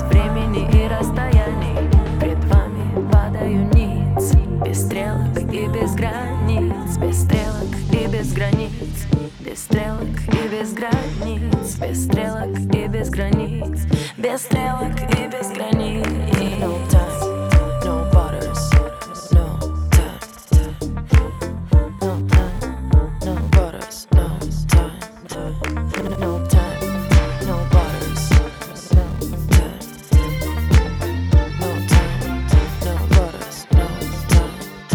времени и расстояний. Пред вами падаю ниц, без стрелок и без границ, без стрелок и без границ, без стрелок и без границ, без стрелок и без границ, без стрелок и без границ. No time, no borders, no time, no time, no borders, no time, no time, no borders, no time, no time, no borders, no time.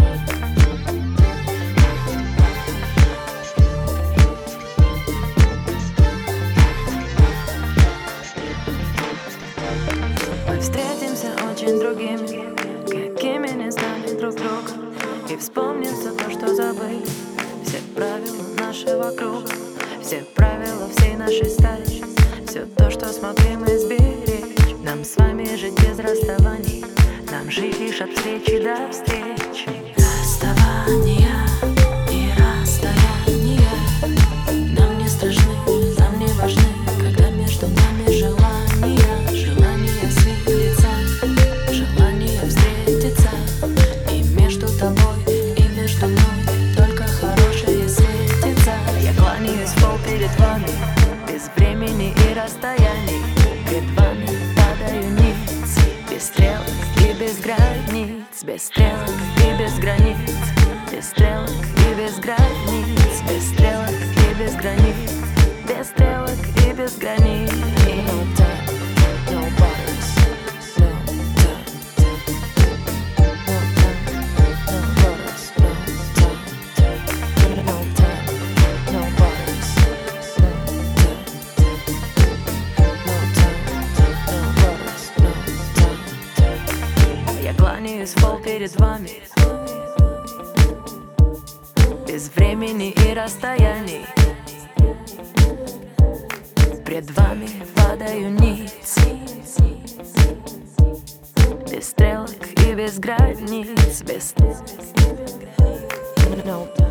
Мы встретимся очень другими, какими не знали друг друга, и вспомним все то, что забыли, все правила нашего круга, все правила всей нашей стаи, все то, что смогли мы сберечь. Нам с вами жить без расставаний, нам жить лишь от встречи до встречи. Расставания и расстояния нам не страшны, нам не важны, когда между нами желания, желания свидеться, желание встретиться. И между тобой и между мной только хорошее светится. Я кланяюсь в пол перед вами, без времени и расстояний. Пред вами падаю ниц, без стрелок и без границ, без стрелок и без границ, без стрелок и без границ, без стрелок и без границ, без стрелок и без границ. No time, no borders, no time, no time, no borders, no time, no time, no borders, no time, no time, no borders, no time. Я кланяюсь в пол перед вами, без времени и расстояний. Пред вами падаю ниц, без стрелок и без границ, без... No.